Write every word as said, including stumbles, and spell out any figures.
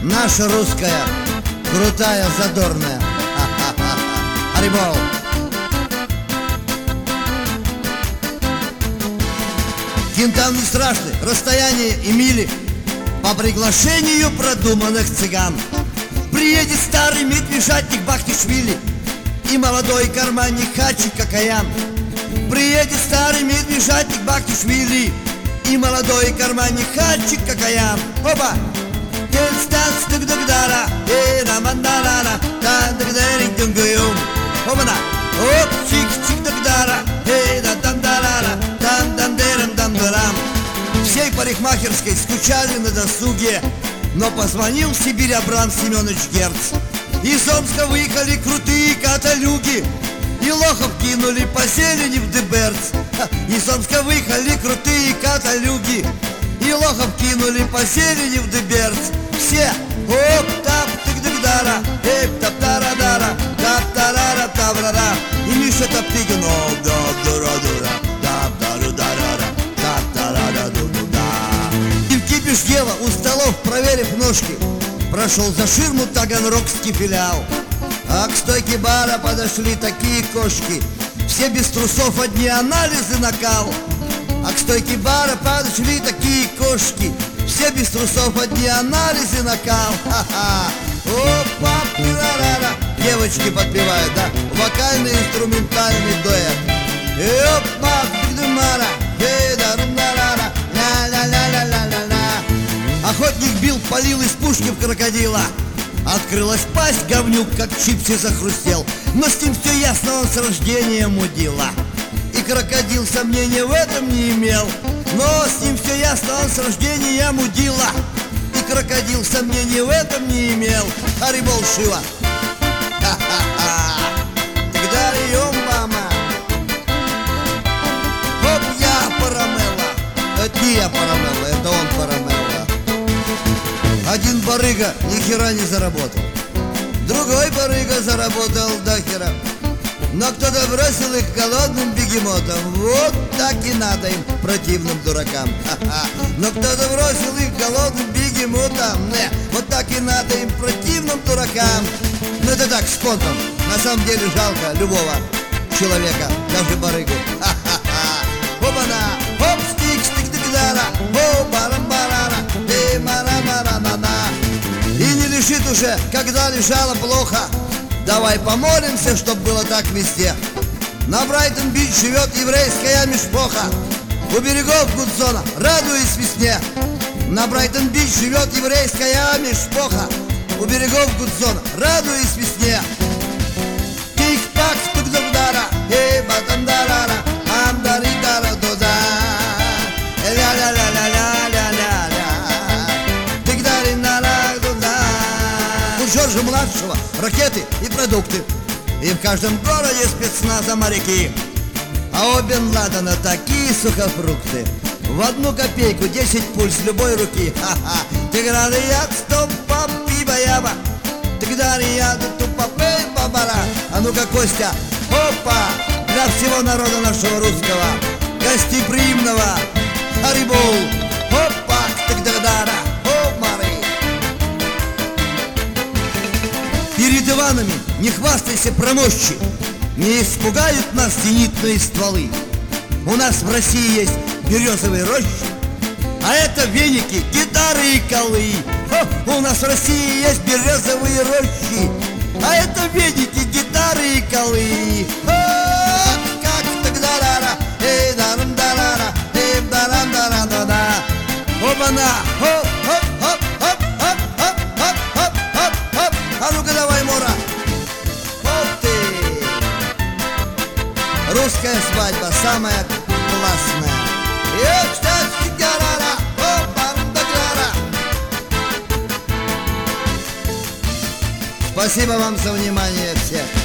наша русская, крутая, задорная. Харибол. Кентам не страшны, расстояние и мили. По приглашению продуманных цыган приедет старый медвежатник Бахтишвили и молодой карманник Хачи Какаян. Приедет старый медвежатник Бахтишвили и молодой карманник Хачи Какаян. Опа! Опа-на! Оп, чик-чик-дагдара, эй-да-дам-дарара-дам-дам-дерам-дам-дарам. Всей парикмахерской скучали на досуге, но позвонил в Сибирь Абрам Семенович Герц. Из Омска выехали крутые каталюги и лохов кинули по зелени в Деберц. Из Омска выехали крутые каталюги и лохов кинули по зелени в Деберц. Все оп-тап-тык-дык-дара, эп-тап-тара-дара, тап-тарара-таврара. И Миша Топтыгин оп-да-дура-дура, тап-тару-дарара, тап-тарара-ду-ду-да. И в кипиш дела у столов, проверив ножки, прошел за ширму таганрогский филиал. А к стойке бара подошли такие кошки, все без трусов, одни анализы накал. А к стойке бара подошли такие кошки, все без трусов, одни анализы накал. Ха-ха. Опа, пирарара. Девочки подпевают, да? Вокальный, инструментальный дуэт. Опа, пидумара. Эй-да-рум-да-ра-ра. Ля-ля-ля-ля-ля-ля-ля. Охотник бил, палил из пушки в крокодила. Открылась пасть, говнюк, как чипси захрустел. Но с ним все ясно, он с рождения мудила. И крокодил сомнения в этом не имел. Но с ним все ясно, он с рождения мудила. И крокодил сомнений в этом не имел. Харибол Шива. Ха-ха-ха. Тогда рием, мама. Хоп, я Парамелла. Это не я Парамелла, это он Парамелла. Один барыга ни хера не заработал, другой барыга заработал до хера. Но кто-то бросил их голодным бегемотам. Вот так и надо им, противным дуракам. Ха-ха. Но кто-то бросил их голодным бегемотам. Не, вот так и надо им, противным дуракам. Ну это так, спонтом. На самом деле жалко любого человека, даже барыгу. Ха-ха-ха. Опа-на, хоп, стик-стик-дик-дара, о-барам-барара, эй-мара-мара-на-на. И не лежит уже, когда лежало плохо. Давай помолимся, чтоб было так везде. На Брайтон-Бич живет еврейская мишпоха. У берегов Гудзона, радуясь весне. На Брайтон-Бич живет еврейская мишпоха. У берегов Гудзона, радуясь весне. Тик-так, тук-док-дара, эй-батам-дарара, ам-дари-дара-дуда, ля-ля-ля-ля-ля-ля-ля-ля, тик-дари-на-ра-дуда. У Жоржа-младшего ракеты и продукты, и в каждом городе спецназа моряки. А у Бен Ладена такие сухофрукты. В одну копейку десять пуль с любой руки. Ха-ха. Тиграны яд, стоп, папи, баяба. Тиграны яд, тупопей, бабара. А ну-ка, Костя, опа, для всего народа нашего русского, гостеприимного, харибол, опа, тык-дагдара, оп-мары. Перед Иванами не хвастайся про мощи, не испугают нас зенитные стволы. У нас в России есть березовые рощи, а это веники, гитары и колы. О, у нас в России есть березовые рощи, а это веники, гитары и колы. О, как тогда-ра, эй, дарам-дарара, эй, дарам-дарам-да-да. Опа-на, оп-оп-оп-оп-оп-оп-оп-оп-оп. А ну-ка давай, Мора. Вот ты. Русская свадьба самая классная. Спасибо вам за внимание всех.